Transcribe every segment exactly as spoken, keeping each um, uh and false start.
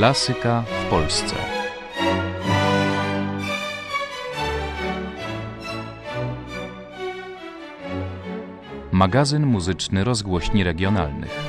Klasyka w Polsce. Magazyn muzyczny rozgłośni regionalnych.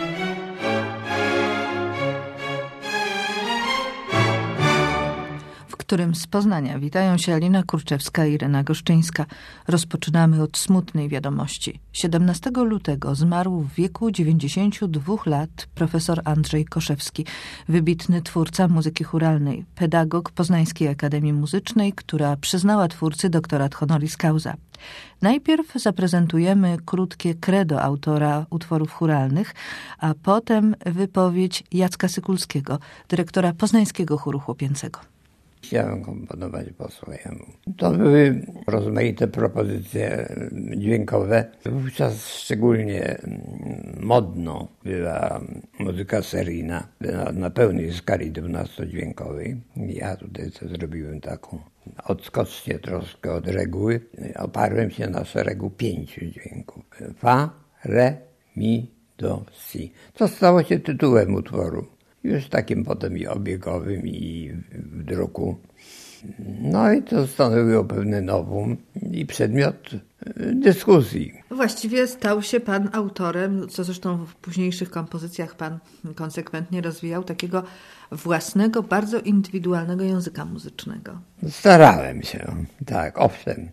W którym z Poznania witają się Alina Kurczewska i Irena Goszczyńska. Rozpoczynamy od smutnej wiadomości. siedemnastego lutego zmarł w wieku dziewięćdziesięciu dwóch lat profesor Andrzej Koszewski, wybitny twórca muzyki chóralnej, pedagog Poznańskiej Akademii Muzycznej, która przyznała twórcy doktorat honoris causa. Najpierw zaprezentujemy krótkie credo autora utworów chóralnych, a potem wypowiedź Jacka Sykulskiego, dyrektora Poznańskiego Chóru Chłopięcego. Chciałem komponować po swojemu. To były rozmaite propozycje dźwiękowe. Wówczas szczególnie modną była muzyka seryjna na, na pełnej skali dwunastodźwiękowej. Ja tutaj co zrobiłem taką odskocznie troszkę od reguły. Oparłem się na szeregu pięciu dźwięków. Fa, re, mi, do, si. To stało się tytułem utworu. Już takim potem i obiegowym, i w druku. No i to stanowiło pewne novum i przedmiot dyskusji. Właściwie stał się pan autorem, co zresztą w późniejszych kompozycjach pan konsekwentnie rozwijał, takiego własnego, bardzo indywidualnego języka muzycznego. Starałem się, tak, owszem.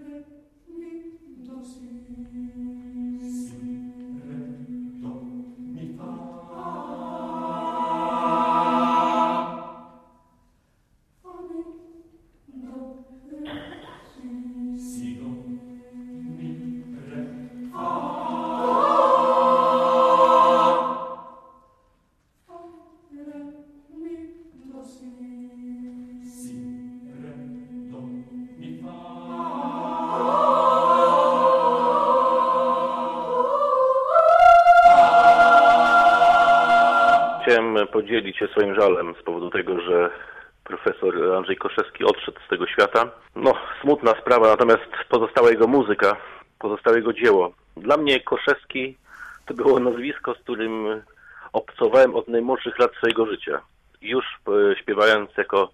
Chciałem podzielić się swoim żalem z powodu tego, że profesor Andrzej Koszewski odszedł z tego świata. No, smutna sprawa, natomiast pozostała jego muzyka, pozostało jego dzieło. Dla mnie Koszewski to było nazwisko, z którym obcowałem od najmłodszych lat swojego życia. Już śpiewając jako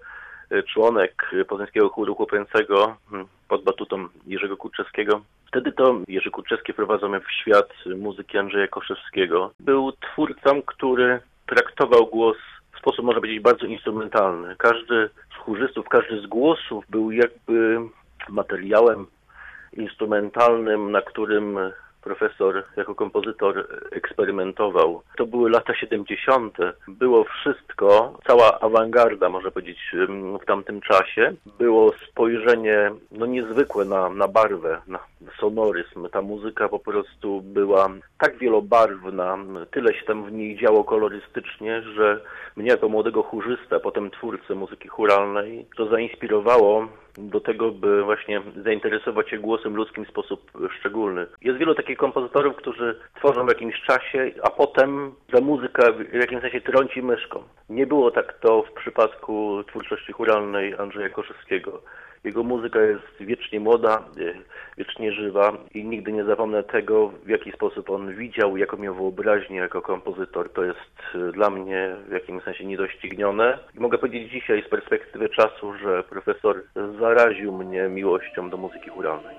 członek Poznańskiego Chóru Chłopięcego pod batutą Jerzego Kurczewskiego. Wtedy to Jerzy Kurczewski wprowadzał mnie w świat muzyki Andrzeja Koszewskiego. Był twórcą, który traktował głos w sposób, można powiedzieć, bardzo instrumentalny. Każdy z chórzystów, każdy z głosów był jakby materiałem instrumentalnym, na którym profesor jako kompozytor eksperymentował. To były lata siedemdziesiąte. Było wszystko, cała awangarda, można powiedzieć, w tamtym czasie. Było spojrzenie no niezwykłe na, na barwę, na sonoryzm. Ta muzyka po prostu była tak wielobarwna, tyle się tam w niej działo kolorystycznie, że mnie jako młodego chórzystę, potem twórcę muzyki chóralnej, to zainspirowało do tego, by właśnie zainteresować się głosem ludzkim w sposób szczególny. Jest wielu takich kompozytorów, którzy tworzą w jakimś czasie, a potem ta muzyka w jakimś sensie trąci myszką. Nie było tak to w przypadku twórczości chóralnej Andrzeja Koszewskiego. Jego muzyka jest wiecznie młoda, wiecznie żywa i nigdy nie zapomnę tego, w jaki sposób on widział, jaką miał wyobraźnię jako kompozytor. To jest dla mnie w jakimś sensie niedoścignione. I mogę powiedzieć dzisiaj z perspektywy czasu, że profesor zaraził mnie miłością do muzyki chóralnej.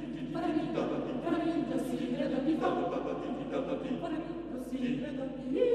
Thank you.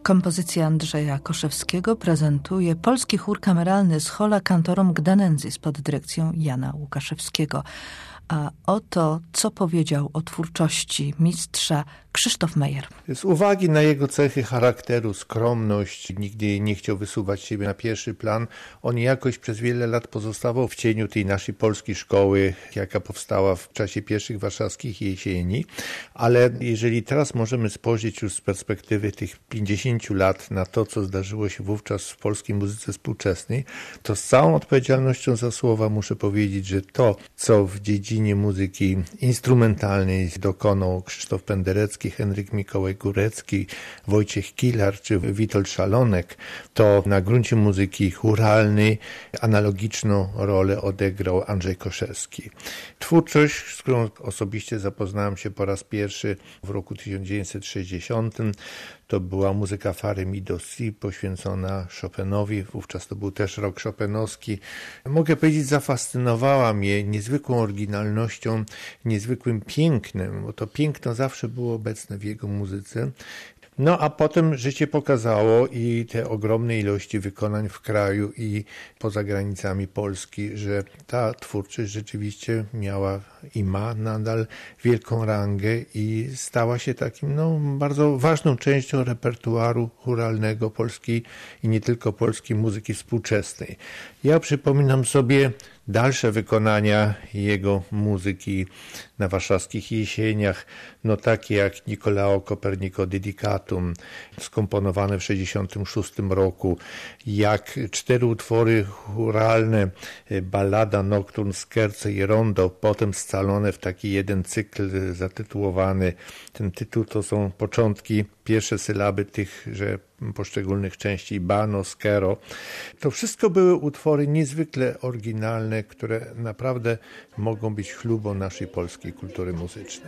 Kompozycja Andrzeja Koszewskiego prezentuje Polski Chór Kameralny Schola Cantorum Gdanensis pod dyrekcją Jana Łukaszewskiego. A oto, co powiedział o twórczości mistrza Krzysztof Meyer. Z uwagi na jego cechy charakteru, skromność, nigdy nie chciał wysuwać siebie na pierwszy plan, on jakoś przez wiele lat pozostawał w cieniu tej naszej polskiej szkoły, jaka powstała w czasie pierwszych warszawskich jesieni. Ale jeżeli teraz możemy spojrzeć już z perspektywy tych pięćdziesięciu lat na to, co zdarzyło się wówczas w polskiej muzyce współczesnej, to z całą odpowiedzialnością za słowa muszę powiedzieć, że to, co w dziedzinie muzyki instrumentalnej dokonał Krzysztof Penderecki, Henryk Mikołaj Górecki, Wojciech Kilar czy Witold Szalonek, to na gruncie muzyki chóralnej analogiczną rolę odegrał Andrzej Koszewski. Twórczość, z którą osobiście zapoznałem się po raz pierwszy w roku tysiąc dziewięćset sześćdziesiątym, to była muzyka Fary mi do si poświęcona Chopinowi, wówczas to był też rok chopinowski. Mogę powiedzieć, zafascynowała mnie niezwykłą oryginalnością, niezwykłym pięknem, bo to piękno zawsze było obecne w jego muzyce. No a potem życie pokazało i te ogromne ilości wykonań w kraju i poza granicami Polski, że ta twórczość rzeczywiście miała i ma nadal wielką rangę i stała się takim no, bardzo ważną częścią repertuaru chóralnego polskiej i nie tylko polskiej muzyki współczesnej. Ja przypominam sobie dalsze wykonania jego muzyki na warszawskich jesieniach, no takie jak Nicolao Copernico Dedicatum, skomponowane w sześćdziesiątym szóstym roku, jak cztery utwory chóralne, ballada, nocturn, scherzo i rondo, potem scalone w taki jeden cykl zatytułowany. Ten tytuł to są początki, pierwsze sylaby tychże poszczególnych części, bano, skero. To wszystko były utwory niezwykle oryginalne, które naprawdę mogą być chlubą naszej polskiej kultury muzycznej.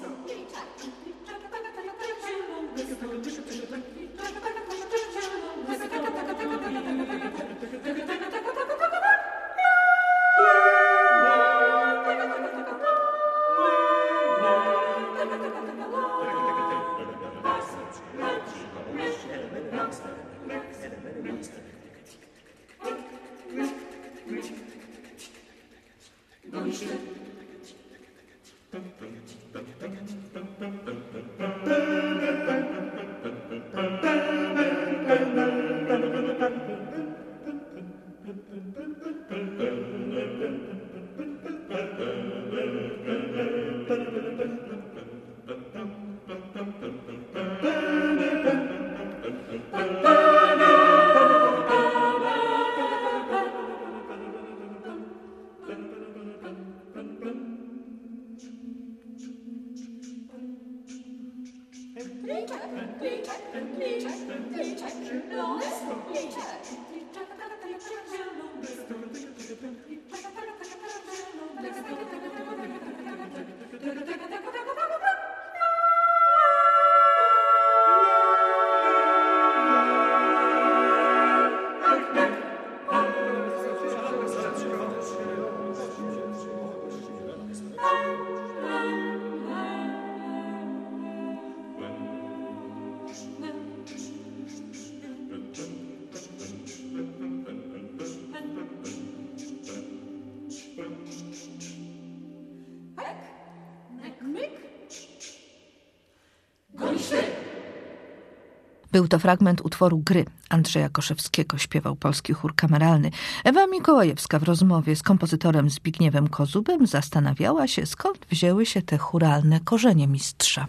Był to fragment utworu Gry Andrzeja Koszewskiego, śpiewał Polski Chór Kameralny. Ewa Mikołajewska w rozmowie z kompozytorem Zbigniewem Kozubem zastanawiała się, skąd wzięły się te chóralne korzenie mistrza.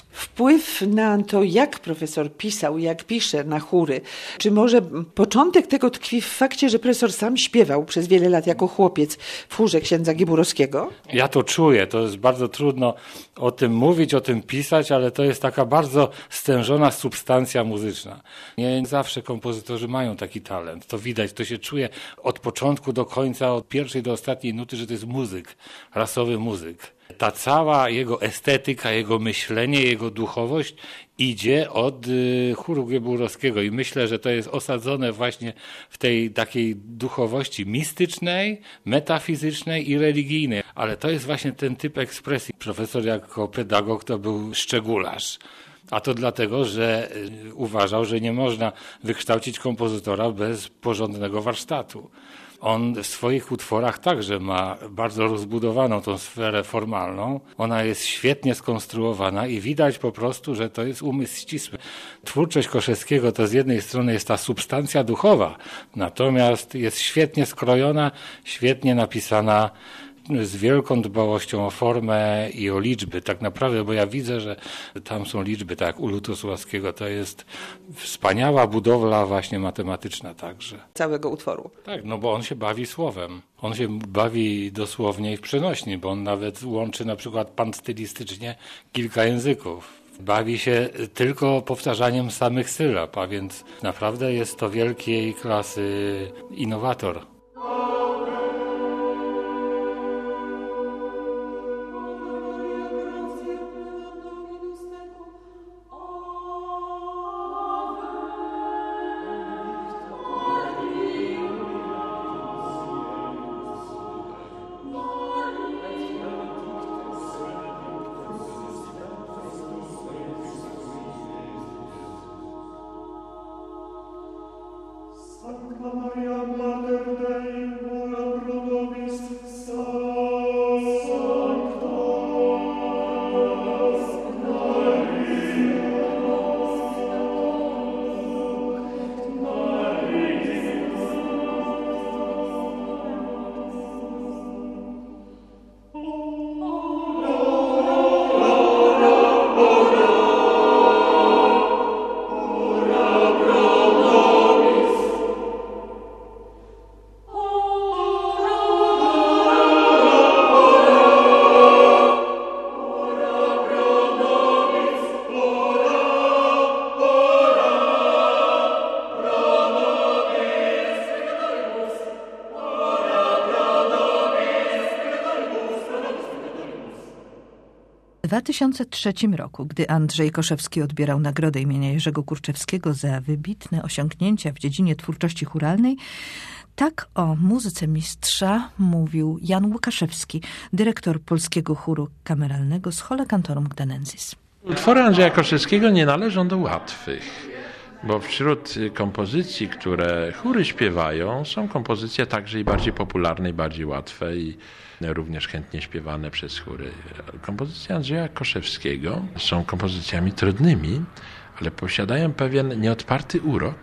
Wpływ na to, jak profesor pisał, jak pisze na chóry. Czy może początek tego tkwi w fakcie, że profesor sam śpiewał przez wiele lat jako chłopiec w chórze księdza Giburowskiego? Ja to czuję. To jest bardzo trudno o tym mówić, o tym pisać, ale to jest taka bardzo stężona substancja muzyczna. Nie zawsze kompozytorzy mają taki talent. To widać, to się czuje od początku do końca, od pierwszej do ostatniej nuty, że to jest muzyk, rasowy muzyk. Ta cała jego estetyka, jego myślenie, jego duchowość idzie od y, chóru Giburowskiego i myślę, że to jest osadzone właśnie w tej takiej duchowości mistycznej, metafizycznej i religijnej. Ale to jest właśnie ten typ ekspresji. Profesor jako pedagog to był szczególarz. A to dlatego, że uważał, że nie można wykształcić kompozytora bez porządnego warsztatu. On w swoich utworach także ma bardzo rozbudowaną tą sferę formalną. Ona jest świetnie skonstruowana i widać po prostu, że to jest umysł ścisły. Twórczość Koszewskiego to z jednej strony jest ta substancja duchowa, natomiast jest świetnie skrojona, świetnie napisana, z wielką dbałością o formę i o liczby. Tak naprawdę, bo ja widzę, że tam są liczby, tak jak u Lutosławskiego, to jest wspaniała budowla właśnie matematyczna także. Całego utworu. Tak, no bo on się bawi słowem. On się bawi dosłownie i w przenośni, bo on nawet łączy na przykład panstylistycznie kilka języków. Bawi się tylko powtarzaniem samych sylab, a więc naprawdę jest to wielkiej klasy innowator. W dwa tysiące trzecim roku, gdy Andrzej Koszewski odbierał nagrodę imienia Jerzego Kurczewskiego za wybitne osiągnięcia w dziedzinie twórczości chóralnej, tak o muzyce mistrza mówił Jan Łukaszewski, dyrektor Polskiego Chóru Kameralnego Schola Cantorum Gdaenensis. Utwory Andrzeja Koszewskiego nie należą do łatwych, bo wśród kompozycji, które chóry śpiewają, są kompozycje także i bardziej popularne, i bardziej łatwe i również chętnie śpiewane przez chóry. Kompozycje Andrzeja Koszewskiego są kompozycjami trudnymi, ale posiadają pewien nieodparty urok,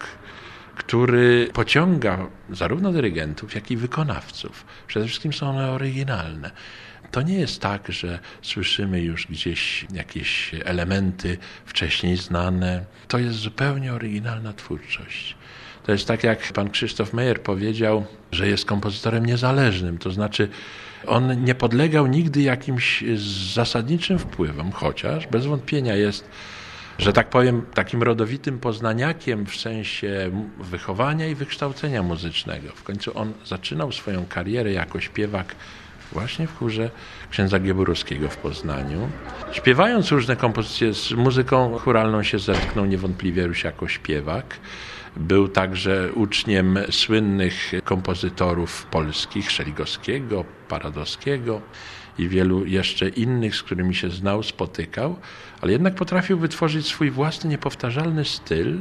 który pociąga zarówno dyrygentów, jak i wykonawców. Przede wszystkim są one oryginalne. To nie jest tak, że słyszymy już gdzieś jakieś elementy wcześniej znane. To jest zupełnie oryginalna twórczość. To jest tak, jak pan Krzysztof Meyer powiedział, że jest kompozytorem niezależnym. To znaczy, on nie podlegał nigdy jakimś zasadniczym wpływom, chociaż bez wątpienia jest, że tak powiem, takim rodowitym poznaniakiem w sensie wychowania i wykształcenia muzycznego. W końcu on zaczynał swoją karierę jako śpiewak właśnie w chórze księdza Gieburowskiego w Poznaniu. Śpiewając różne kompozycje, z muzyką chóralną się zetknął niewątpliwie już jako śpiewak. Był także uczniem słynnych kompozytorów polskich, Szeligowskiego, Paradowskiego i wielu jeszcze innych, z którymi się znał, spotykał, ale jednak potrafił wytworzyć swój własny, niepowtarzalny styl.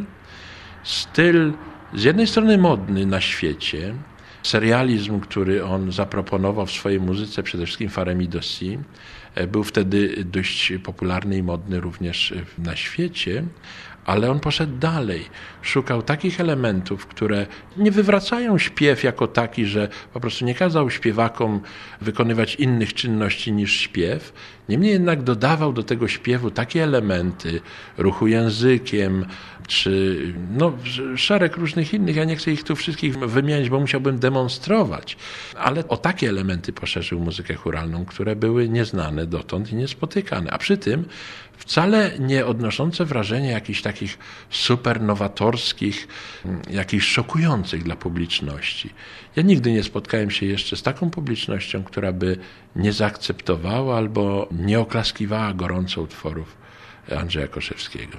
Styl z jednej strony modny na świecie, serializm, który on zaproponował w swojej muzyce, przede wszystkim Faremidossi, był wtedy dość popularny i modny również na świecie, ale on poszedł dalej. Szukał takich elementów, które nie wywracają śpiew jako taki, że po prostu nie kazał śpiewakom wykonywać innych czynności niż śpiew. Niemniej jednak dodawał do tego śpiewu takie elementy, ruchu językiem, czy no, szereg różnych innych. Ja nie chcę ich tu wszystkich wymieniać, bo musiałbym demonstrować. Ale o takie elementy poszerzył muzykę chóralną, które były nieznane dotąd i niespotykane. A przy tym wcale nie odnoszące wrażenia jakichś takich super nowatorskich, jakichś szokujących dla publiczności. Ja nigdy nie spotkałem się jeszcze z taką publicznością, która by nie zaakceptowała albo nie oklaskiwała gorąco utworów Andrzeja Koszewskiego.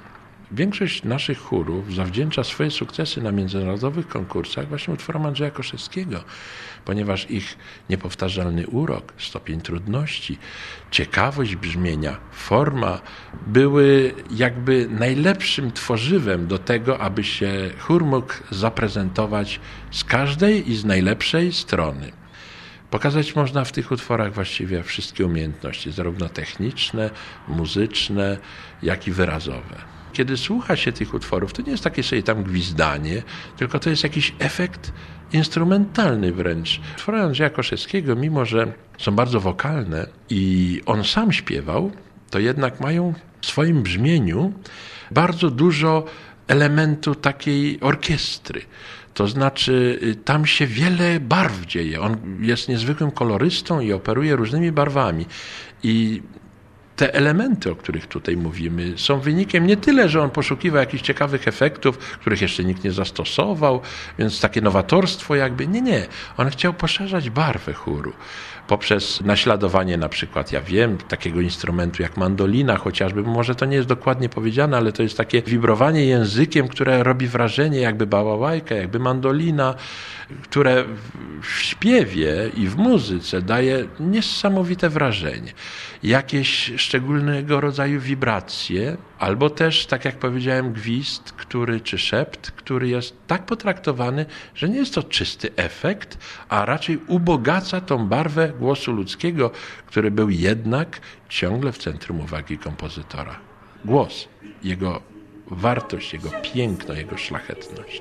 Większość naszych chórów zawdzięcza swoje sukcesy na międzynarodowych konkursach właśnie utworom Andrzeja Koszewskiego, ponieważ ich niepowtarzalny urok, stopień trudności, ciekawość brzmienia, forma były jakby najlepszym tworzywem do tego, aby się chór mógł zaprezentować z każdej i z najlepszej strony. Pokazać można w tych utworach właściwie wszystkie umiejętności, zarówno techniczne, muzyczne, jak i wyrazowe. Kiedy słucha się tych utworów, to nie jest takie sobie tam gwizdanie, tylko to jest jakiś efekt instrumentalny wręcz. Utwory Andrzeja Koszewskiego, mimo że są bardzo wokalne i on sam śpiewał, to jednak mają w swoim brzmieniu bardzo dużo elementu takiej orkiestry. To znaczy, tam się wiele barw dzieje. On jest niezwykłym kolorystą i operuje różnymi barwami. I te elementy, o których tutaj mówimy, są wynikiem nie tyle, że on poszukiwał jakichś ciekawych efektów, których jeszcze nikt nie zastosował, więc takie nowatorstwo jakby, nie, nie. On chciał poszerzać barwę chóru poprzez naśladowanie na przykład, ja wiem, takiego instrumentu jak mandolina chociażby, może to nie jest dokładnie powiedziane, ale to jest takie wibrowanie językiem, które robi wrażenie jakby bałałajka, jakby mandolina, które w śpiewie i w muzyce daje niesamowite wrażenie. Jakieś szczególnego rodzaju wibracje, albo też, tak jak powiedziałem, gwizd, który, czy szept, który jest tak potraktowany, że nie jest to czysty efekt, a raczej ubogaca tą barwę głosu ludzkiego, który był jednak ciągle w centrum uwagi kompozytora. Głos, jego wartość, jego piękno, jego szlachetność.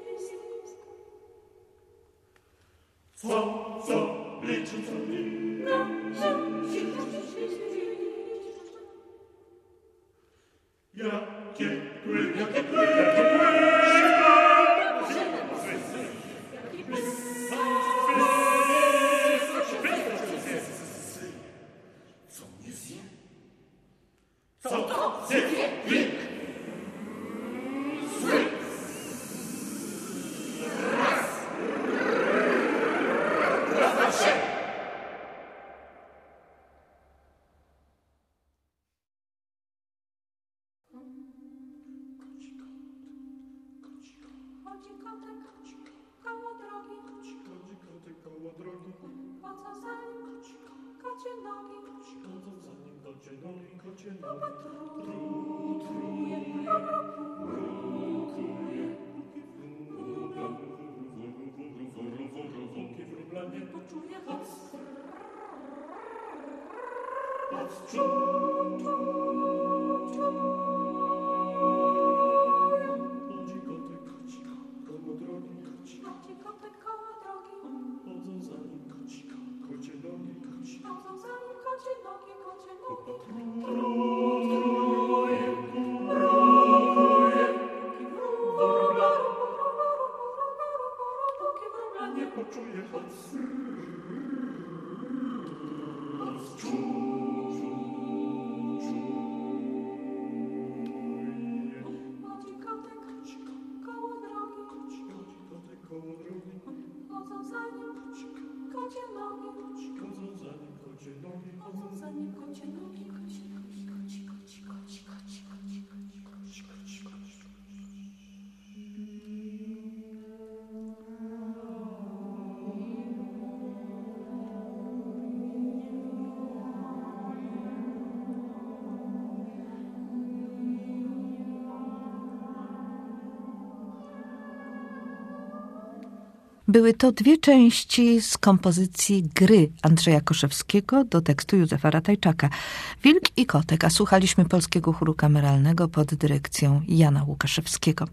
Jakie kły, jakie kły, jakie kły, co mnie zje? Co to zje? Były to dwie części z kompozycji Gry Andrzeja Koszewskiego do tekstu Józefa Ratajczaka. Wilk i kotek, a słuchaliśmy Polskiego Chóru Kameralnego pod dyrekcją Jana Łukaszewskiego.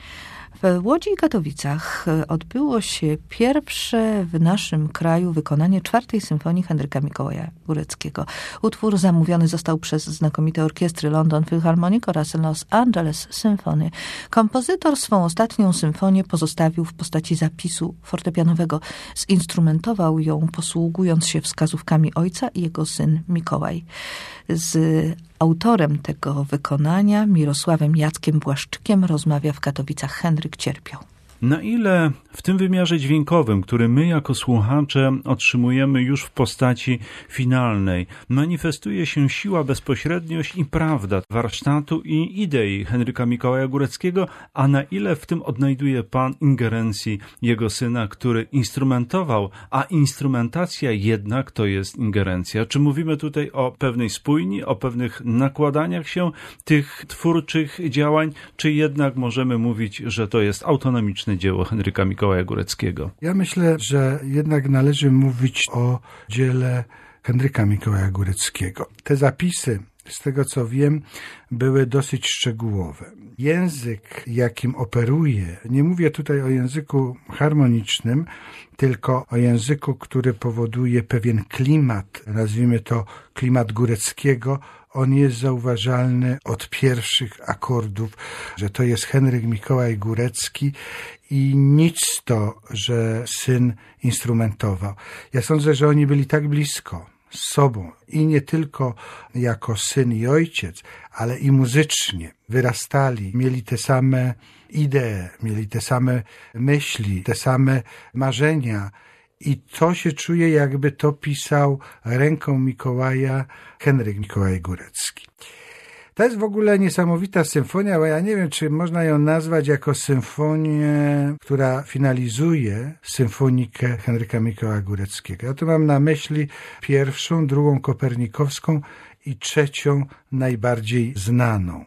W Łodzi i Katowicach odbyło się pierwsze w naszym kraju wykonanie czwartej symfonii Henryka Mikołaja Góreckiego. Utwór zamówiony został przez znakomite orkiestry London Philharmonic oraz Los Angeles Symphony. Kompozytor swą ostatnią symfonię pozostawił w postaci zapisu fortepianowego. Zinstrumentował ją posługując się wskazówkami ojca i jego syn Mikołaj. Z autorem tego wykonania, Mirosławem Jackiem Błaszczykiem, rozmawia w Katowicach Henryk Cierpiał. Na ile w tym wymiarze dźwiękowym, który my jako słuchacze otrzymujemy już w postaci finalnej, manifestuje się siła, bezpośredniość i prawda warsztatu i idei Henryka Mikołaja Góreckiego, a na ile w tym odnajduje pan ingerencji jego syna, który instrumentował, a instrumentacja jednak to jest ingerencja. Czy mówimy tutaj o pewnej spójni, o pewnych nakładaniach się tych twórczych działań, czy jednak możemy mówić, że to jest autonomiczne dzieło Henryka Mikołaja Góreckiego? Ja myślę, że jednak należy mówić o dziele Henryka Mikołaja Góreckiego. Te zapisy, z tego co wiem, były dosyć szczegółowe. Język, jakim operuje, nie mówię tutaj o języku harmonicznym, tylko o języku, który powoduje pewien klimat, nazwijmy to klimat Góreckiego. On jest zauważalny od pierwszych akordów, że to jest Henryk Mikołaj Górecki i nic to, że syn instrumentował. Ja sądzę, że oni byli tak blisko z sobą i nie tylko jako syn i ojciec, ale i muzycznie wyrastali, mieli te same idee, mieli te same myśli, te same marzenia i to się czuje, jakby to pisał ręką Mikołaja Henryk Mikołaj Górecki. To jest w ogóle niesamowita symfonia, bo ja nie wiem, czy można ją nazwać jako symfonię, która finalizuje symfonikę Henryka Mikołaja Góreckiego. Ja tu mam na myśli pierwszą, drugą kopernikowską i trzecią najbardziej znaną.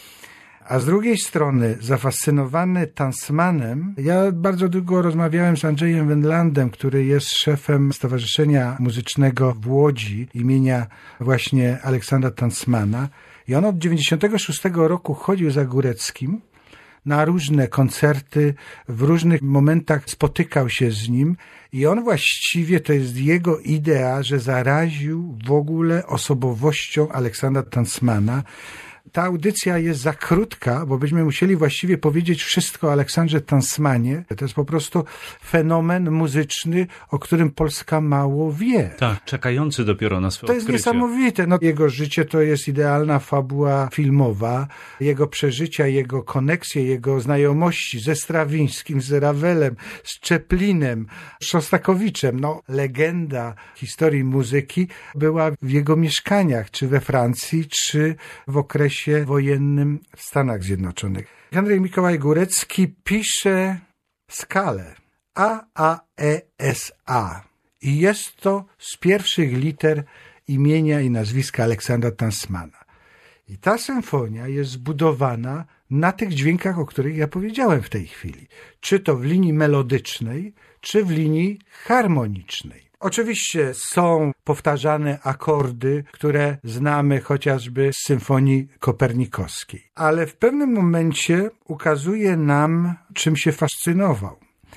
A z drugiej strony, zafascynowany Tansmanem, ja bardzo długo rozmawiałem z Andrzejem Wendlandem, który jest szefem Stowarzyszenia Muzycznego w Łodzi imienia właśnie Aleksandra Tansmana. I on od dziewięćdziesiątego szóstego roku chodził za Góreckim na różne koncerty, w różnych momentach spotykał się z nim i on właściwie, to jest jego idea, że zaraził w ogóle osobowością Aleksandra Tansmana. Ta audycja jest za krótka, bo byśmy musieli właściwie powiedzieć wszystko o Aleksandrze Tansmanie. To jest po prostu fenomen muzyczny, o którym Polska mało wie. Tak, czekający dopiero na swoje To jest odkrycie. niesamowite. No, jego życie to jest idealna fabuła filmowa. Jego przeżycia, jego koneksje, jego znajomości ze Strawińskim, z Rawelem, z Czeplinem, Szostakowiczem. No, legenda historii muzyki była w jego mieszkaniach, czy we Francji, czy w okresie wojennym w Stanach Zjednoczonych. Henryk Mikołaj Górecki pisze skalę A A E S A i jest to z pierwszych liter imienia i nazwiska Aleksandra Tansmana. I ta symfonia jest zbudowana na tych dźwiękach, o których ja powiedziałem w tej chwili. Czy to w linii melodycznej, czy w linii harmonicznej. Oczywiście są powtarzane akordy, które znamy chociażby z symfonii kopernikowskiej. Ale w pewnym momencie ukazuje nam, czym się fascynował.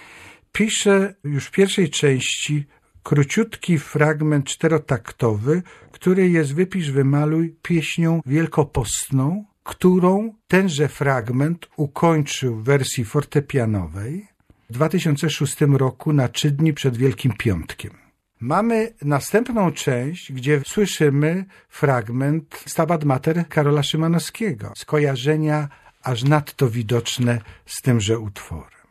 Pisze już w pierwszej części króciutki fragment czterotaktowy, który jest Wypisz, wymaluj pieśnią wielkopostną, którą tenże fragment ukończył w wersji fortepianowej w dwa tysiące szóstym roku na trzy dni przed Wielkim Piątkiem. Mamy następną część, gdzie słyszymy fragment Stabat Mater Karola Szymanowskiego, skojarzenia aż nadto widoczne z tymże utworem.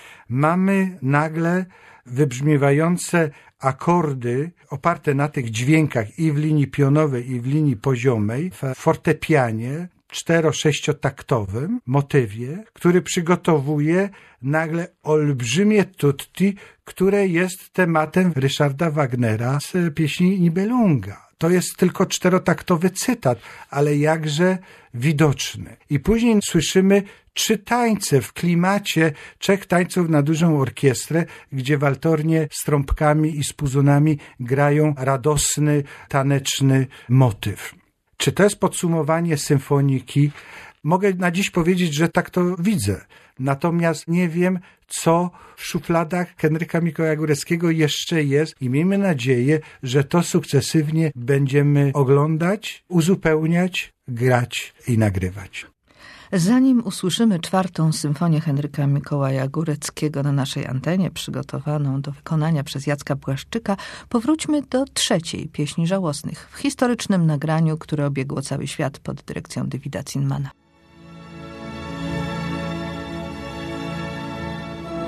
Mamy nagle wybrzmiewające akordy oparte na tych dźwiękach i w linii pionowej, i w linii poziomej, w fortepianie cztero-sześciotaktowym motywie, który przygotowuje nagle olbrzymie tutti, które jest tematem Ryszarda Wagnera z pieśni Nibelunga. To jest tylko czterotaktowy cytat, ale jakże widoczny. I później słyszymy trzy tańce w klimacie trzech tańców na dużą orkiestrę, gdzie waltornie z trąbkami i z puzonami grają radosny, taneczny motyw. Czy to jest podsumowanie symfoniki? Mogę na dziś powiedzieć, że tak to widzę. Natomiast nie wiem, co w szufladach Henryka Mikołaja Góreckiego jeszcze jest i miejmy nadzieję, że to sukcesywnie będziemy oglądać, uzupełniać, grać i nagrywać. Zanim usłyszymy czwartą symfonię Henryka Mikołaja Góreckiego na naszej antenie, przygotowaną do wykonania przez Jacka Błaszczyka, powróćmy do trzeciej Pieśni Żałosnych w historycznym nagraniu, które obiegło cały świat pod dyrekcją Davida Zinmana.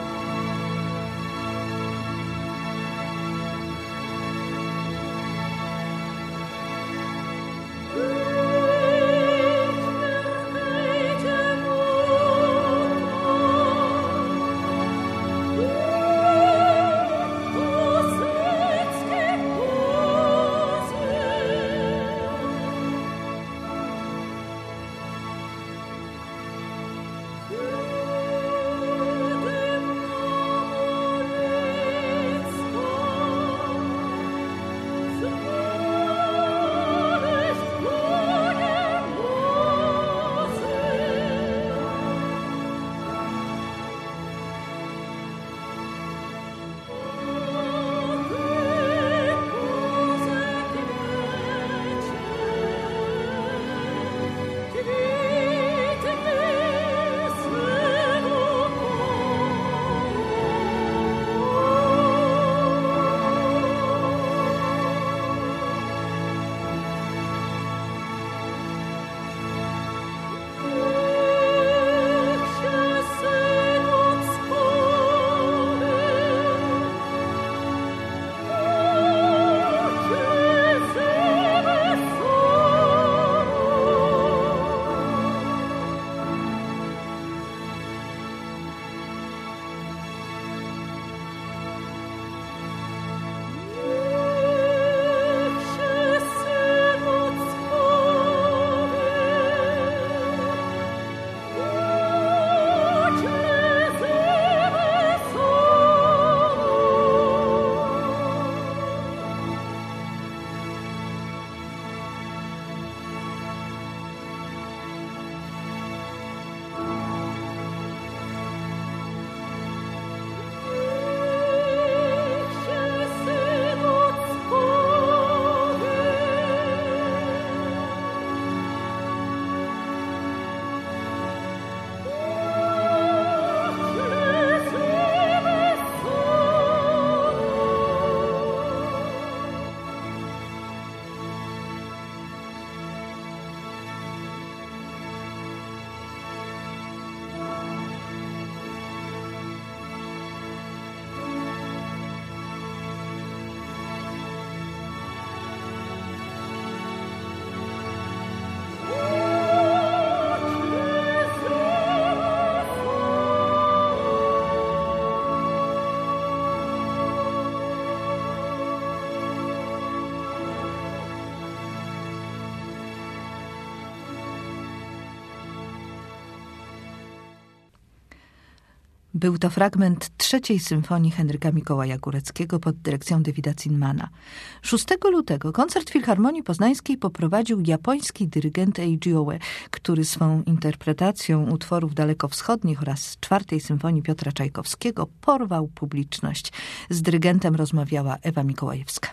Był to fragment trzeciej symfonii Henryka Mikołaja Góreckiego pod dyrekcją Davida Zinmana. szóstego lutego koncert Filharmonii Poznańskiej poprowadził japoński dyrygent Eiji Oe, który swą interpretacją utworów dalekowschodnich oraz czwartej symfonii Piotra Czajkowskiego porwał publiczność. Z dyrygentem rozmawiała Ewa Mikołajewska.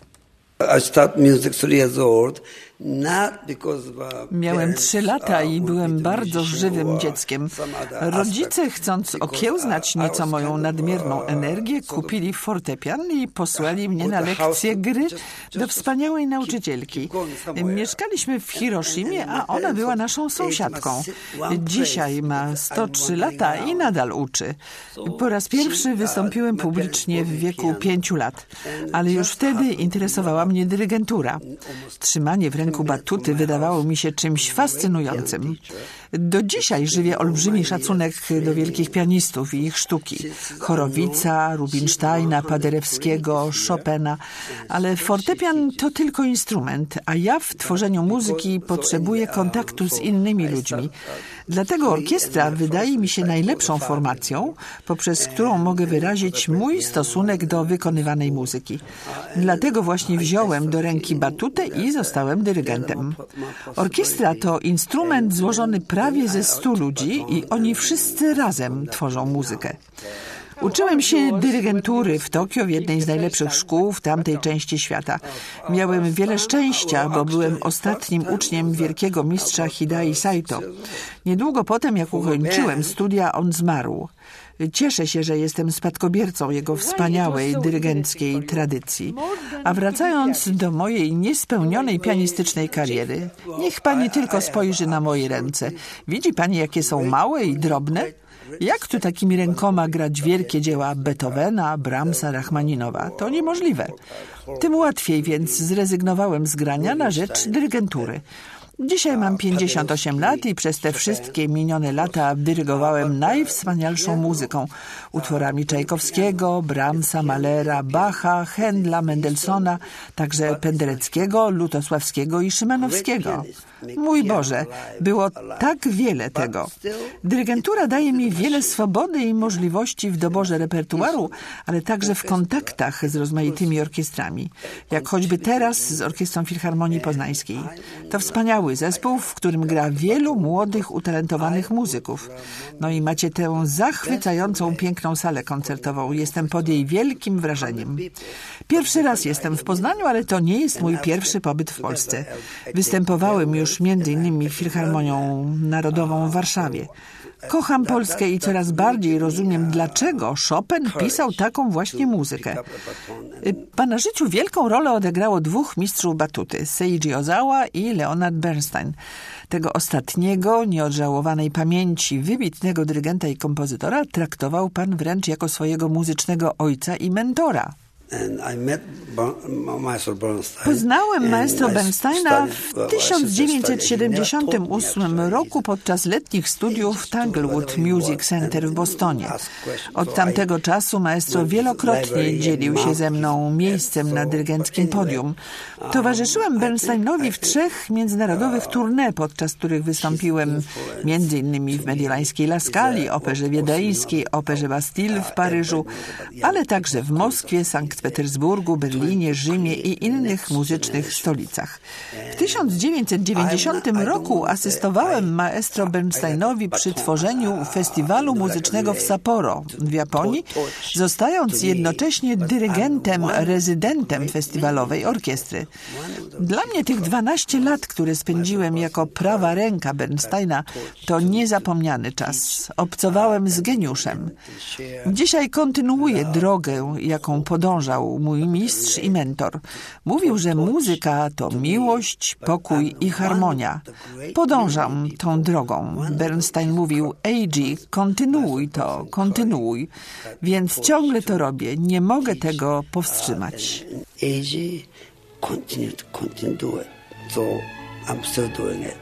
Miałem trzy lata i byłem bardzo żywym dzieckiem. Rodzice, chcąc okiełznać nieco moją nadmierną energię, kupili fortepian i posłali mnie na lekcję gry do wspaniałej nauczycielki. Mieszkaliśmy w Hiroshimie, a ona była naszą sąsiadką. Dzisiaj ma sto trzy lata i nadal uczy. Po raz pierwszy wystąpiłem publicznie w wieku pięciu lat, ale już wtedy interesowała mnie dyrygentura. Trzymanie w ręku batuty wydawało mi się czymś fascynującym. Do dzisiaj żywię olbrzymi szacunek do wielkich pianistów i ich sztuki. Horowica, Rubinsteina, Paderewskiego, Chopina, ale fortepian to tylko instrument, a ja w tworzeniu muzyki potrzebuję kontaktu z innymi ludźmi. Dlatego orkiestra wydaje mi się najlepszą formacją, poprzez którą mogę wyrazić mój stosunek do wykonywanej muzyki. Dlatego właśnie wziąłem do ręki batutę i zostałem dyrygentem. Orkiestra to instrument złożony prawie ze stu ludzi i oni wszyscy razem tworzą muzykę. Uczyłem się dyrygentury w Tokio, w jednej z najlepszych szkół w tamtej części świata. Miałem wiele szczęścia, bo byłem ostatnim uczniem wielkiego mistrza Hidai Saito. Niedługo potem, jak ukończyłem studia, on zmarł. Cieszę się, że jestem spadkobiercą jego wspaniałej dyrygenckiej tradycji. A wracając do mojej niespełnionej pianistycznej kariery, niech pani tylko spojrzy na moje ręce. Widzi pani, jakie są małe i drobne? Jak tu takimi rękoma grać wielkie dzieła Beethovena, Brahmsa, Rachmaninowa? To niemożliwe. Tym łatwiej więc zrezygnowałem z grania na rzecz dyrygentury. Dzisiaj mam pięćdziesiąt osiem lat i przez te wszystkie minione lata dyrygowałem najwspanialszą muzyką. Utworami Czajkowskiego, Brahmsa, Mahlera, Bacha, Händla, Mendelssohna, także Pendereckiego, Lutosławskiego i Szymanowskiego. Mój Boże, było tak wiele tego. Dyrygentura daje mi wiele swobody i możliwości w doborze repertuaru, ale także w kontaktach z rozmaitymi orkiestrami. Jak choćby teraz z Orkiestrą Filharmonii Poznańskiej. To wspaniały zespół, w którym gra wielu młodych, utalentowanych muzyków. No i macie tę zachwycającą, piękną salę koncertową. Jestem pod jej wielkim wrażeniem. Pierwszy raz jestem w Poznaniu, ale to nie jest mój pierwszy pobyt w Polsce. Występowałem już między innymi Filharmonią Narodową w Warszawie. Kocham Polskę i coraz bardziej rozumiem, dlaczego Chopin pisał taką właśnie muzykę. W pana życiu wielką rolę odegrało dwóch mistrzów batuty, Seiji Ozawa i Leonard Bernstein. Tego ostatniego, nieodżałowanej pamięci, wybitnego dyrygenta i kompozytora traktował pan wręcz jako swojego muzycznego ojca i mentora. Poznałem maestro Bernsteina w tysiąc dziewięćset siedemdziesiątym ósmym roku podczas letnich studiów w Tanglewood Music Center w Bostonie. Od tamtego czasu maestro wielokrotnie dzielił się ze mną miejscem na dyrygenckim podium. Towarzyszyłem Bernsteinowi w trzech międzynarodowych tournée, podczas których wystąpiłem między innymi w mediolańskiej La Scali, Operze Wiedeńskiej, Operze Bastille w Paryżu, ale także w Moskwie, Sankt Petersburgu, Berlinie, Rzymie i innych muzycznych stolicach. W tysiąc dziewięćset dziewięćdziesiątym roku asystowałem maestro Bernsteinowi przy tworzeniu festiwalu muzycznego w Sapporo w Japonii, zostając jednocześnie dyrygentem, rezydentem festiwalowej orkiestry. Dla mnie tych dwanaście lat, które spędziłem jako prawa ręka Bernsteina, to niezapomniany czas. Obcowałem z geniuszem. Dzisiaj kontynuuję drogę, jaką podążał mój mistrz i mentor. Mówił, że muzyka to miłość, pokój i harmonia. Podążam tą drogą. Bernstein mówił: Eiji, kontynuuj to, kontynuuj. Więc ciągle to robię. Nie mogę tego powstrzymać. Eiji, continue to continue do it. So I'm still doing it.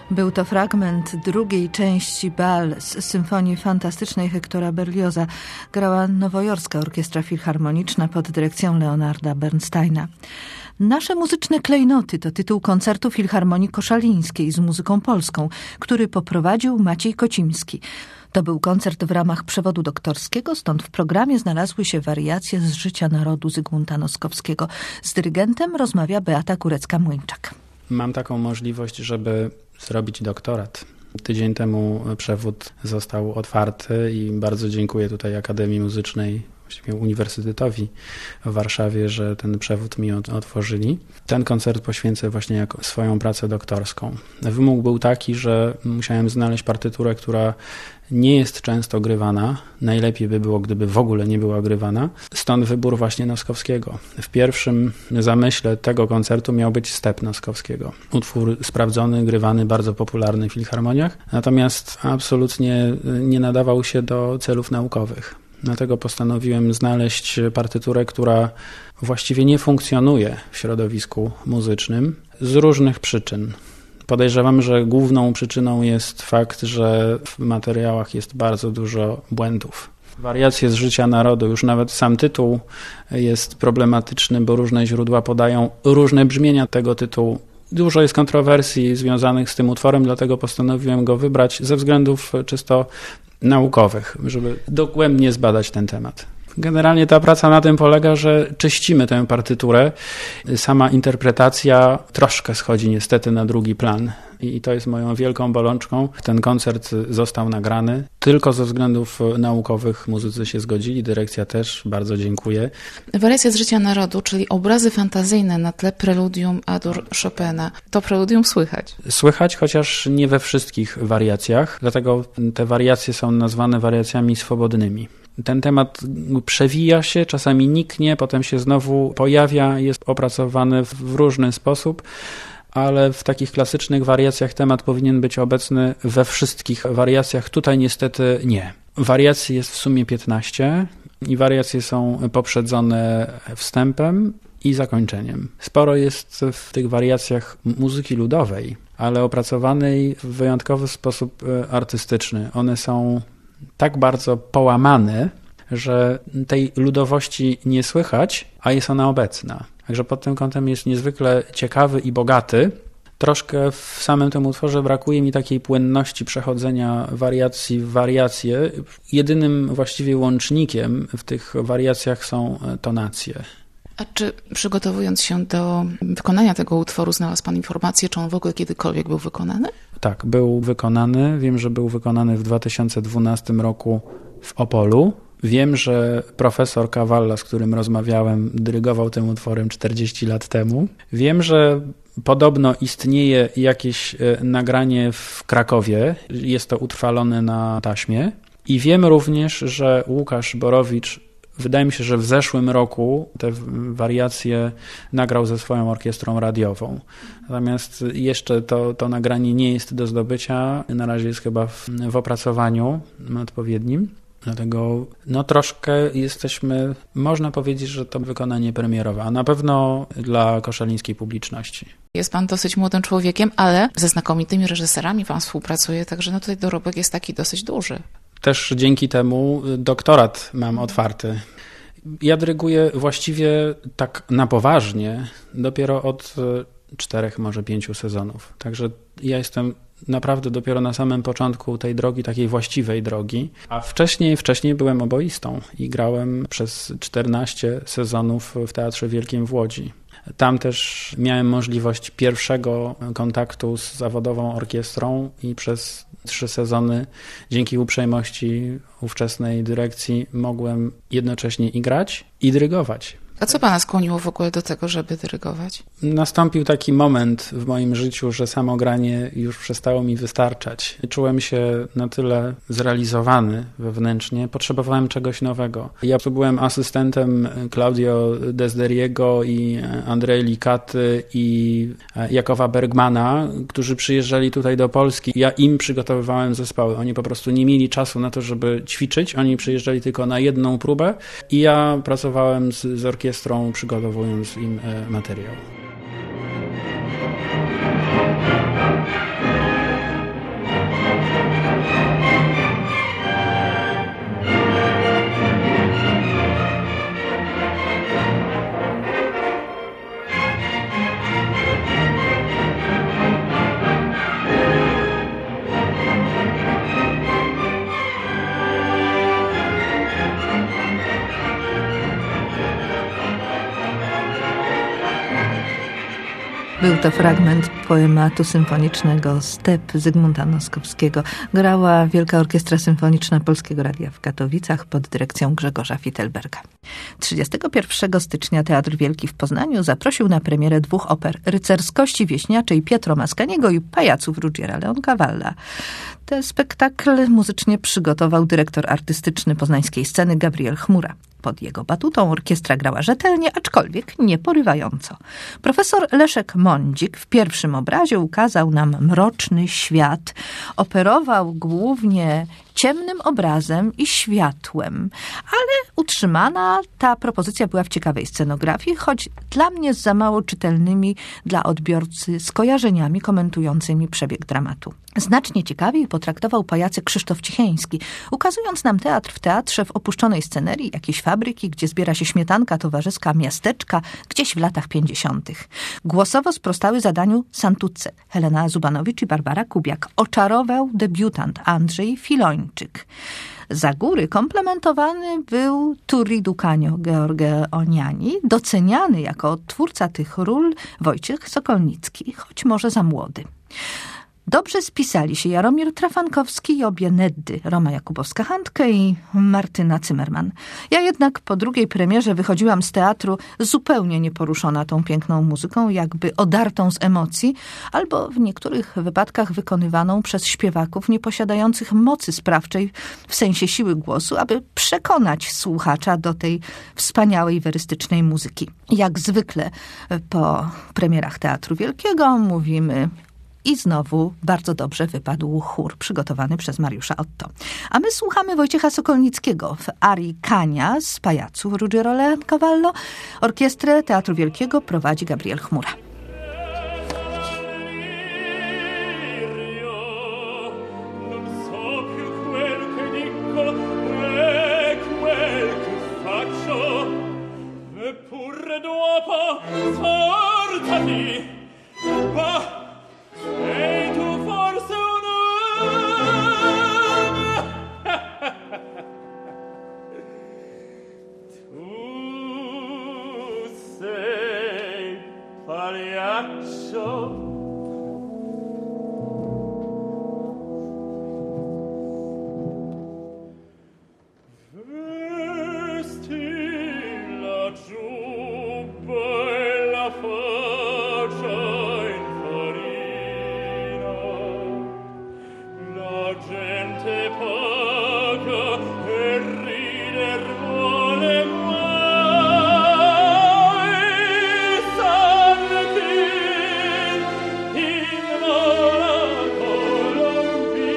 Był to fragment drugiej części Bal z symfonii fantastycznej Hektora Berlioza. Grała Nowojorska Orkiestra Filharmoniczna pod dyrekcją Leonarda Bernsteina. Nasze muzyczne klejnoty to tytuł koncertu Filharmonii Koszalińskiej z muzyką polską, który poprowadził Maciej Kocimski. To był koncert w ramach przewodu doktorskiego, stąd w programie znalazły się wariacje z życia narodu Zygmunta Noskowskiego. Z dyrygentem rozmawia Beata Kurecka-Młyńczak. Mam taką możliwość, żeby zrobić doktorat. Tydzień temu przewód został otwarty i bardzo dziękuję tutaj Akademii Muzycznej, właściwie Uniwersytetowi w Warszawie, że ten przewód mi otworzyli. Ten koncert poświęcę właśnie jako swoją pracę doktorską. Wymóg był taki, że musiałem znaleźć partyturę, która nie jest często grywana. Najlepiej by było, gdyby w ogóle nie była grywana. Stąd wybór właśnie Noskowskiego. W pierwszym zamyśle tego koncertu miał być Step Noskowskiego. Utwór sprawdzony, grywany, bardzo popularny w filharmoniach, natomiast absolutnie nie nadawał się do celów naukowych. Dlatego postanowiłem znaleźć partyturę, która właściwie nie funkcjonuje w środowisku muzycznym z różnych przyczyn. Podejrzewam, że główną przyczyną jest fakt, że w materiałach jest bardzo dużo błędów. Wariacje z życia narodu, już nawet sam tytuł jest problematyczny, bo różne źródła podają różne brzmienia tego tytułu. Dużo jest kontrowersji związanych z tym utworem, dlatego postanowiłem go wybrać ze względów czysto naukowych, żeby dogłębnie zbadać ten temat. Generalnie ta praca na tym polega, że czyścimy tę partyturę. Sama interpretacja troszkę schodzi niestety na drugi plan i to jest moją wielką bolączką. Ten koncert został nagrany. Tylko ze względów naukowych muzycy się zgodzili, dyrekcja też, bardzo dziękuję. Wariacje z życia narodu, czyli obrazy fantazyjne na tle preludium Adur Chopina. To preludium słychać? Słychać, chociaż nie we wszystkich wariacjach, dlatego te wariacje są nazwane wariacjami swobodnymi. Ten temat przewija się, czasami niknie, potem się znowu pojawia, jest opracowany w różny sposób, ale w takich klasycznych wariacjach temat powinien być obecny we wszystkich wariacjach. Tutaj niestety nie. Wariacji jest w sumie piętnaście i wariacje są poprzedzone wstępem i zakończeniem. Sporo jest w tych wariacjach muzyki ludowej, ale opracowanej w wyjątkowy sposób artystyczny. One są tak bardzo połamane, że tej ludowości nie słychać, a jest ona obecna. Także pod tym kątem jest niezwykle ciekawy i bogaty. Troszkę w samym tym utworze brakuje mi takiej płynności przechodzenia wariacji w wariacje. Jedynym właściwie łącznikiem w tych wariacjach są tonacje. A czy przygotowując się do wykonania tego utworu znalazł Pan informację, czy on w ogóle kiedykolwiek był wykonany? Tak, był wykonany. Wiem, że był wykonany w dwa tysiące dwunastym roku w Opolu. Wiem, że profesor Kawalla, z którym rozmawiałem, dyrygował tym utworem czterdzieści lat temu. Wiem, że podobno istnieje jakieś nagranie w Krakowie. Jest to utrwalone na taśmie. I wiem również, że Łukasz Borowicz, wydaje mi się, że w zeszłym roku te wariacje nagrał ze swoją orkiestrą radiową. Natomiast jeszcze to, to nagranie nie jest do zdobycia. Na razie jest chyba w, w opracowaniu odpowiednim. Dlatego no troszkę jesteśmy, można powiedzieć, że to wykonanie premierowe, a na pewno dla koszalińskiej publiczności. Jest Pan dosyć młodym człowiekiem, ale ze znakomitymi reżyserami Pan współpracuje, także no tutaj dorobek jest taki dosyć duży. Też dzięki temu doktorat mam otwarty. Ja dyryguję właściwie tak na poważnie dopiero od czterech, może pięciu sezonów. Także ja jestem naprawdę dopiero na samym początku tej drogi, takiej właściwej drogi. A wcześniej, wcześniej byłem oboistą i grałem przez czternaście sezonów w Teatrze Wielkim w Łodzi. Tam też miałem możliwość pierwszego kontaktu z zawodową orkiestrą i przez trzy sezony dzięki uprzejmości ówczesnej dyrekcji mogłem jednocześnie i grać, i dyrygować. A co Pana skłoniło w ogóle do tego, żeby dyrygować? Nastąpił taki moment w moim życiu, że samo granie już przestało mi wystarczać. Czułem się na tyle zrealizowany wewnętrznie, potrzebowałem czegoś nowego. Ja byłem asystentem Claudio Desderiego i Andrei Likaty i Jakowa Bergmana, którzy przyjeżdżali tutaj do Polski. Ja im przygotowywałem zespoły. Oni po prostu nie mieli czasu na to, żeby ćwiczyć. Oni przyjeżdżali tylko na jedną próbę i ja pracowałem z, z orkiestrą, przygotowując im materiał. Był to fragment poematu symfonicznego Step Zygmunta Noskowskiego. Grała Wielka Orkiestra Symfoniczna Polskiego Radia w Katowicach pod dyrekcją Grzegorza Fittelberga. trzydziestego pierwszego stycznia Teatr Wielki w Poznaniu zaprosił na premierę dwóch oper: Rycerskości Wieśniaczej Pietro Mascaniego i Pajaców Ruggiera Leoncavalla. Ten spektakl muzycznie przygotował dyrektor artystyczny poznańskiej sceny Gabriel Chmura. Pod jego batutą orkiestra grała rzetelnie, aczkolwiek nie porywająco. Profesor Leszek Mądzik w pierwszym obrazie ukazał nam mroczny świat. Operował głównie ciemnym obrazem i światłem, ale utrzymana ta propozycja była w ciekawej scenografii, choć dla mnie z za mało czytelnymi dla odbiorcy skojarzeniami komentującymi przebieg dramatu. Znacznie ciekawiej potraktował pajacy Krzysztof Cicheński, ukazując nam teatr w teatrze w opuszczonej scenerii jakiejś fabryki, gdzie zbiera się śmietanka towarzyska miasteczka gdzieś w latach pięćdziesiątych. Głosowo sprostały zadaniu Santuce, Helena Zubanowicz i Barbara Kubiak. Oczarował debiutant Andrzej Filończyk. Za góry komplementowany był Turri Ducanio Georgioniani, doceniany jako twórca tych ról Wojciech Sokolnicki, choć może za młody. Dobrze spisali się Jaromir Trafankowski i obie Neddy, Roma Jakubowska-Handke i Martyna Zimmerman. Ja jednak po drugiej premierze wychodziłam z teatru zupełnie nieporuszona tą piękną muzyką, jakby odartą z emocji, albo w niektórych wypadkach wykonywaną przez śpiewaków nieposiadających mocy sprawczej w sensie siły głosu, aby przekonać słuchacza do tej wspaniałej werystycznej muzyki. Jak zwykle po premierach Teatru Wielkiego mówimy: i znowu bardzo dobrze wypadł chór przygotowany przez Mariusza Otto. A my słuchamy Wojciecha Sokolnickiego w arii Kania z Pajaców Ruggiero Leoncavallo. Orkiestrę Teatru Wielkiego prowadzi Gabriel Chmura. Sei tu forse un uomo? Tu sei pagliaccio. Vesti la giubba e la faccia gente paga e rider vuole mai salti in la colombina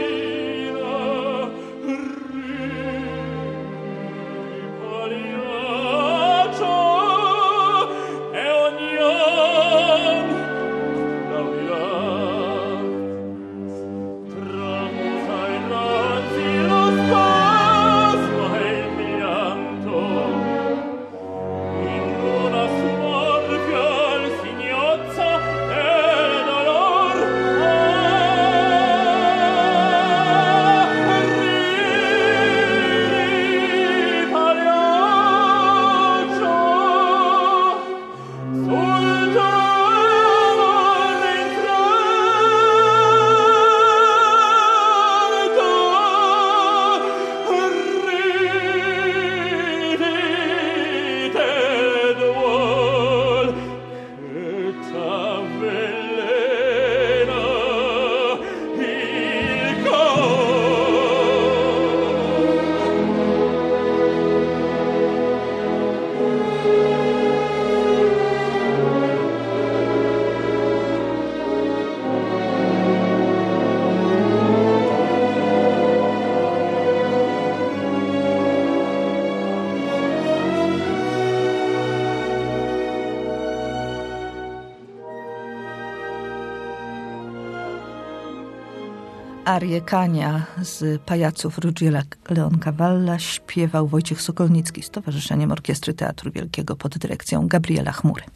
ripaliaccio e ognon la via Arię Kania z Pajaców Ruggiera Leoncavalla śpiewał Wojciech Sokolnicki z Towarzyszeniem Orkiestry Teatru Wielkiego pod dyrekcją Gabriela Chmury.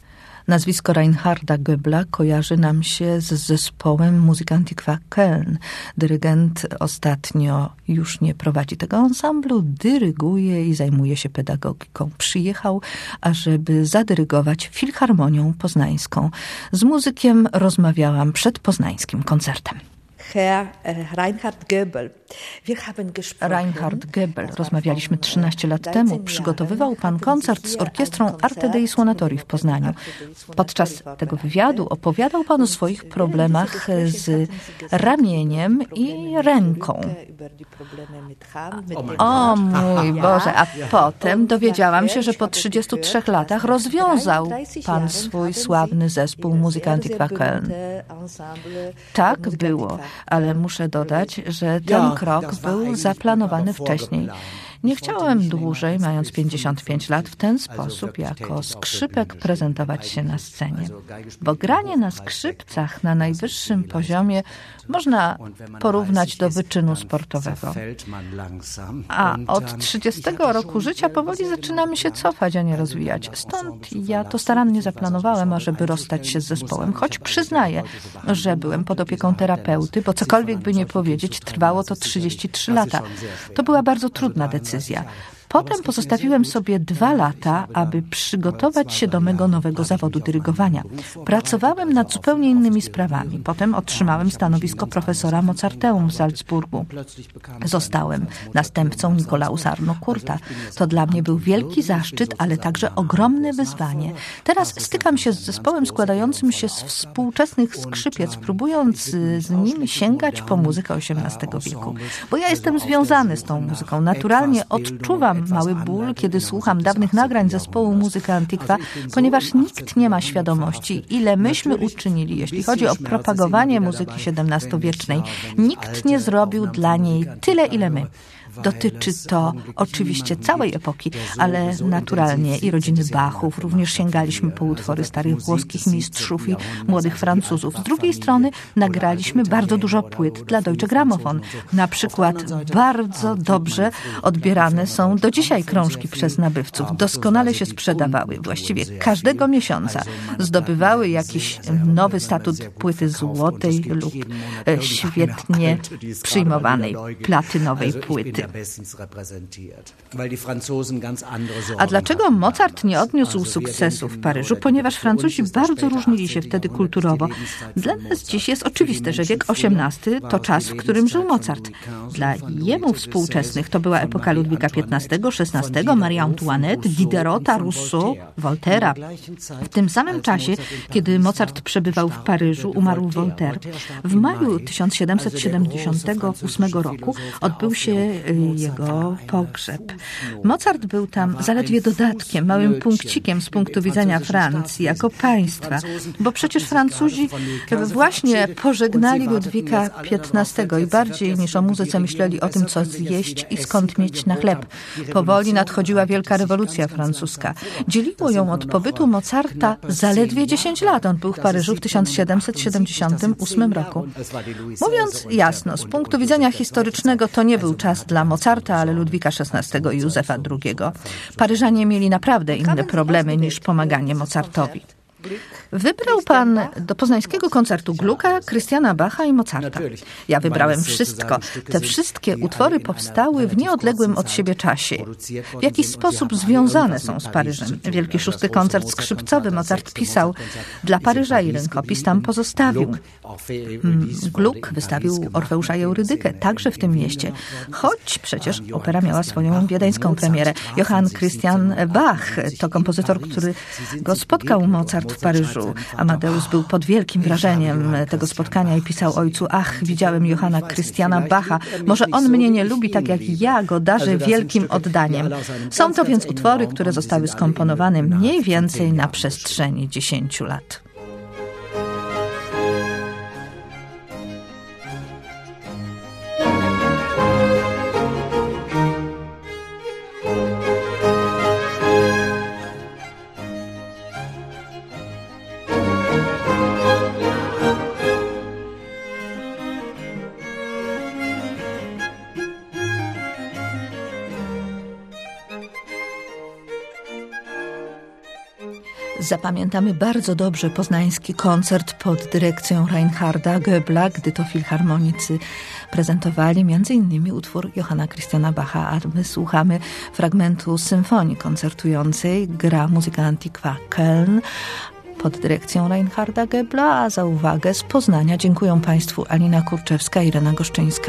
Nazwisko Reinharda Goebla kojarzy nam się z zespołem Musikantikwa Köln. Dyrygent ostatnio już nie prowadzi tego ansamblu, dyryguje i zajmuje się pedagogiką. Przyjechał, ażeby zadyrygować Filharmonią Poznańską. Z muzykiem rozmawiałam przed poznańskim koncertem. Herr Reinhard Goebel. Wir haben gesprochen. Reinhard Goebel. Rozmawialiśmy trzynaście lat temu. Przygotowywał pan koncert z orkiestrą Arte dei Suonatori w Poznaniu. Podczas tego wywiadu opowiadał pan o swoich problemach z ramieniem i ręką. O mój Boże, a potem dowiedziałam się, że po trzydziestu trzech latach rozwiązał pan swój sławny zespół Musikantikwa Köln. Tak było, ale muszę dodać, że ten krok był zaplanowany wcześniej. Nie chciałem dłużej, mając pięćdziesiąt pięć lat, w ten sposób jako skrzypek prezentować się na scenie. Bo granie na skrzypcach na najwyższym poziomie można porównać do wyczynu sportowego. A od trzydziestego roku życia powoli zaczynamy się cofać, a nie rozwijać. Stąd ja to starannie zaplanowałem, ażeby rozstać się z zespołem. Choć przyznaję, że byłem pod opieką terapeuty, bo cokolwiek by nie powiedzieć, trwało to trzydzieści trzy lata. To była bardzo trudna decyzja. Potem pozostawiłem sobie dwa lata, aby przygotować się do mego nowego zawodu dyrygowania. Pracowałem nad zupełnie innymi sprawami. Potem otrzymałem stanowisko profesora Mozarteum w Salzburgu. Zostałem następcą Nikolausa Arnoncourta. To dla mnie był wielki zaszczyt, ale także ogromne wyzwanie. Teraz stykam się z zespołem składającym się z współczesnych skrzypiec, próbując z nim sięgać po muzykę osiemnastego wieku. Bo ja jestem związany z tą muzyką. Naturalnie odczuwam mały ból, kiedy słucham dawnych nagrań zespołu Musikantikwa, ponieważ nikt nie ma świadomości, ile myśmy uczynili, jeśli chodzi o propagowanie muzyki siedemnastowiecznej. Nikt nie zrobił dla niej tyle, ile my. Dotyczy to oczywiście całej epoki, ale naturalnie i rodziny Bachów. Również sięgaliśmy po utwory starych włoskich mistrzów i młodych Francuzów. Z drugiej strony nagraliśmy bardzo dużo płyt dla Deutsche Grammophon. Na przykład bardzo dobrze odbierane są do dzisiaj krążki przez nabywców. Doskonale się sprzedawały. Właściwie każdego miesiąca zdobywały jakiś nowy statut płyty złotej lub świetnie przyjmowanej platynowej płyty. A dlaczego Mozart nie odniósł sukcesu w Paryżu? Ponieważ Francuzi bardzo różnili się wtedy kulturowo. Dla nas dziś jest oczywiste, że wiek osiemnasty to czas, w którym żył Mozart. Dla jemu współczesnych to była epoka Ludwika piętnastego, szesnastego, Marii Antoinette, Diderota, Rousseau, Voltaira. W tym samym czasie, kiedy Mozart przebywał w Paryżu, umarł Voltaire. W maju tysiąc siedemset siedemdziesiątego ósmego roku odbył się jego pogrzeb. Mozart był tam zaledwie dodatkiem, małym punkcikiem z punktu widzenia Francji jako państwa, bo przecież Francuzi właśnie pożegnali Ludwika piętnastego i bardziej niż o muzyce myśleli o tym, co zjeść i skąd mieć na chleb. Powoli nadchodziła wielka rewolucja francuska. Dzieliło ją od pobytu Mozarta zaledwie dziesięć lat. On był w Paryżu w tysiąc siedemset siedemdziesiątym ósmym roku. Mówiąc jasno, z punktu widzenia historycznego to nie był czas dla Mozarta, ale Ludwika szesnastego i Józefa drugiego. Paryżanie mieli naprawdę inne problemy niż pomaganie Mozartowi. Wybrał pan do poznańskiego koncertu Glucka, Christiana Bacha i Mozarta. Ja wybrałem wszystko. Te wszystkie utwory powstały w nieodległym od siebie czasie. W jakiś sposób związane są z Paryżem. Wielki szósty koncert skrzypcowy Mozart pisał dla Paryża i rękopis tam pozostawił. Gluck wystawił Orfeusza i Eurydykę także w tym mieście. Choć przecież opera miała swoją wiedeńską premierę. Johann Christian Bach to kompozytor, który go spotkał Mozart w Paryżu. Amadeus był pod wielkim wrażeniem tego spotkania i pisał ojcu: ach, widziałem Johanna Christiana Bacha. Może on mnie nie lubi tak jak ja go darzę wielkim oddaniem. Są to więc utwory, które zostały skomponowane mniej więcej na przestrzeni dziesięciu lat. Zapamiętamy bardzo dobrze poznański koncert pod dyrekcją Reinharda Goebbela, gdy to filharmonicy prezentowali między innymi utwór Johanna Christiana Bacha, a my słuchamy fragmentu symfonii koncertującej. Gra Muzyka Antiqua Köln pod dyrekcją Reinharda Goebbela, a za uwagę z Poznania dziękuję Państwu Alina Kurczewska i Irena Goszczyńska.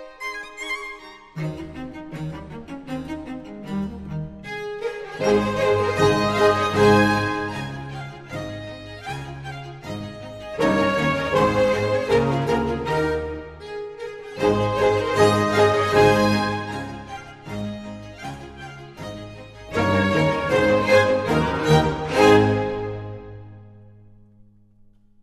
Thank you.